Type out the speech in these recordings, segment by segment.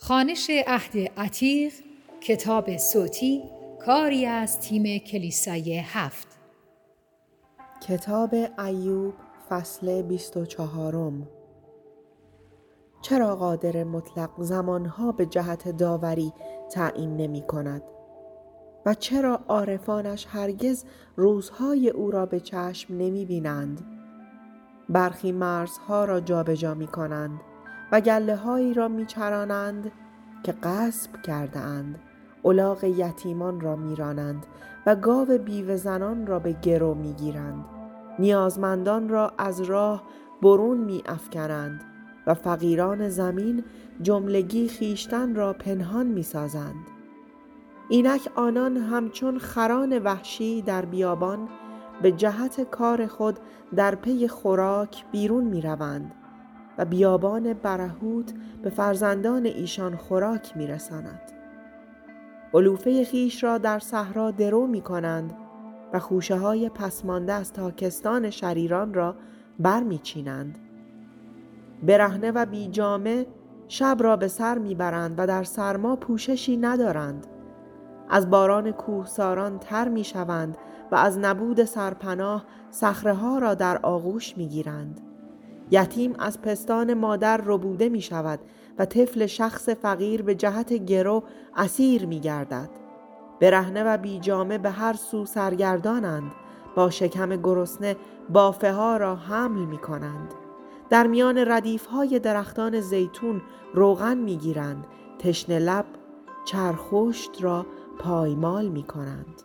خوانش عهد عتیق، کتاب صوتی، کاری از تیم کلیسای 7. کتاب ایوب فصل 24. چرا قادر مطلق زمانها به جهت داوری تعیین نمی کند؟ و چرا عارفانش هرگز روزهای او را به چشم نمی بینند؟ برخی مرزها را جابجا می کنند و گله هایی را می چرانند که غصب کرده اند. الاغ یتیمان را می رانند و گاو بیوه زنان را به گرو می گیرند. نیازمندان را از راه برون می افکنند و فقیران زمین جملگی خیشتن را پنهان می سازند. اینک آنان همچون خران وحشی در بیابان به جهت کار خود در پی خوراک بیرون می روند و بیابان برهوت به فرزندان ایشان خوراک می رساند. علوفه خیش را در صحرا درو می کنند و خوشه های پسمانده از تاکستان شریران را بر می چینند. برهنه و بی جامه شب را به سر می برند و در سرما پوششی ندارند. از باران کوهساران تر می شوند و از نبود سرپناه صخره ها را در آغوش می گیرند. یتیم از پستان مادر ربوده می شود و طفل شخص فقیر به جهت گرو اسیر می گردد. برهنه و بی جامه به هر سو سرگردانند، با شکم گرسنه بافه ها را حمل می کنند. در میان ردیف های درختان زیتون روغن می گیرند، تشنه لب چرخشت را پایمال می کنند.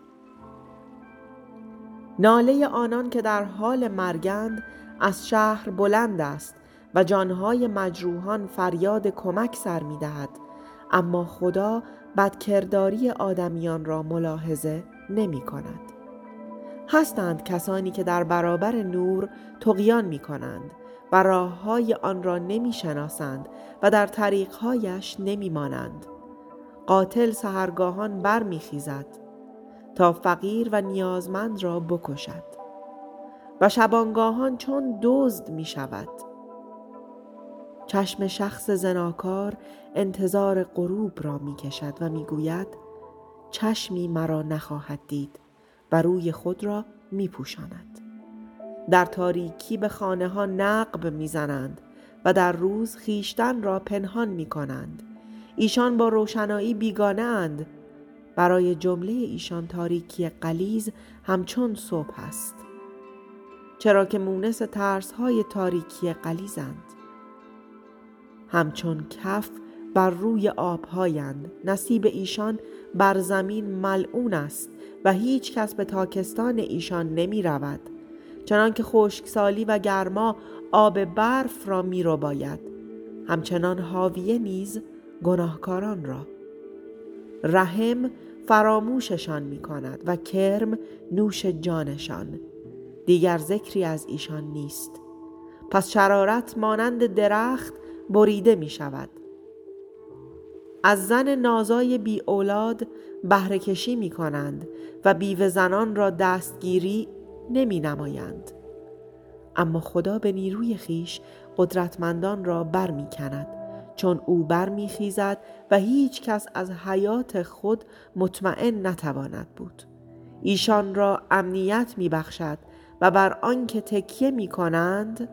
ناله آنان که در حال مرگند از شهر بلند است و جانهای مجروحان فریاد کمک سر می دهد، اما خدا بدکرداری آدمیان را ملاحظه نمی کند. هستند کسانی که در برابر نور طغیان می کنند و راههای آن را نمی شناسند و در طریقهایش نمی مانند. قاتل سحرگاهان بر می خیزد تا فقیر و نیازمند را بکشد و شبانگاهان چون دزد می شود. چشم شخص زناکار انتظار غروب را می کشد و می گوید چشمی مرا نخواهد دید و روی خود را می پوشاند. در تاریکی به خانه ها نقب می زنند و در روز خیشتن را پنهان می کنند. ایشان با روشنایی بیگانه اند. برای جمله ایشان تاریکی غلیظ همچون صبح است، چرا که مونس ترس های تاریکی غلیظند. همچون کف بر روی آبهایند. نصیب ایشان بر زمین ملعون است و هیچ کس به تاکستان ایشان نمی رود. چنان که خشکسالی و گرما آب برف را می رو باید، همچنان حاویه نیز گناهکاران را. رحم فراموششان می کند و کرم نوش جانشان. دیگر ذکری از ایشان نیست. پس شرارت مانند درخت بریده می شود. از زن نازای بی اولاد بهره کشی می کنند و بیوه زنان را دستگیری نمی نمایند. اما خدا به نیروی خیش قدرتمندان را بر می کند، چون او بر می خیزد و هیچ کس از حیات خود مطمئن نتواند بود. ایشان را امنیت می بخشد و بر آنکه تکیه می کنند،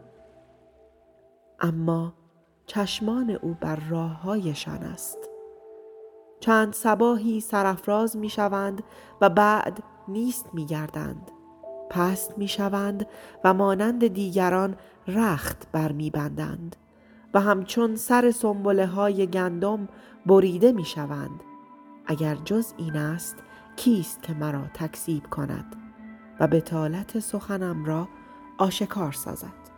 اما چشمان او بر راههایشان است. چند صباحی سرافراز می شوند و بعد نیست می گردند. پست می شوند و مانند دیگران رخت بر می بندند و همچون سر سنبله های گندم بریده می شوند. اگر جز این است کیست که مرا تکذیب کند و بطالت سخنم را آشکار سازد؟